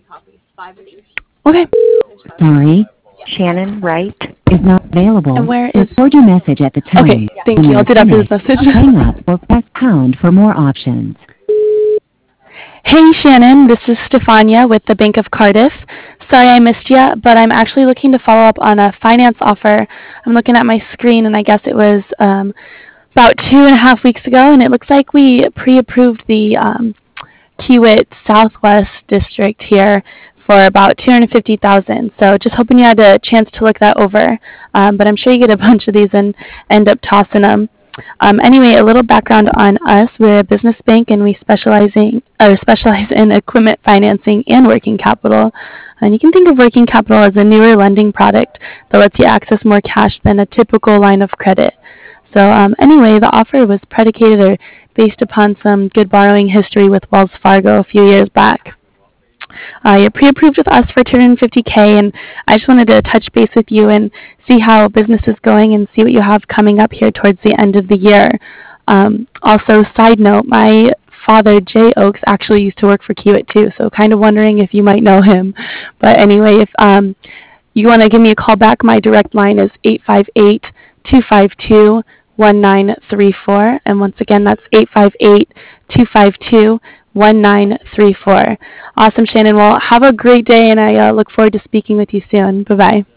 Okay. Sorry, Shannon Wright is not available. And where is... Record your message at the tone. Okay, thank When you. you I'll are do that for this finished, message. hang up or press pound for more options. Hey Shannon, this is Stefania with the Bank of Cardiff. Sorry I missed you, but I'm actually looking to follow up on a finance offer. I'm looking at my screen and I guess it was about 2.5 weeks ago, and it looks like we pre-approved the Kiewit Southwest District here for about $250,000. So just hoping you had a chance to look that over. But I'm sure you get a bunch of these and end up tossing them. Anyway, a little background on us. We're a business bank and we specialize in equipment financing and working capital. And you can think of working capital as a newer lending product that lets you access more cash than a typical line of credit. So anyway, the offer was predicated or based upon some good borrowing history with Wells Fargo a few years back. You're pre-approved with us for $250K, and I just wanted to touch base with you and see how business is going and see what you have coming up here towards the end of the year. Also, side note, my father, Jay Oaks, actually used to work for Kiewit too, so kind of wondering if you might know him. But anyway, if you want to give me a call back, my direct line is 858-252-1934. And once again, that's 858-252-1934. Awesome, Shannon. Well, have a great day, and I look forward to speaking with you soon. Bye-bye.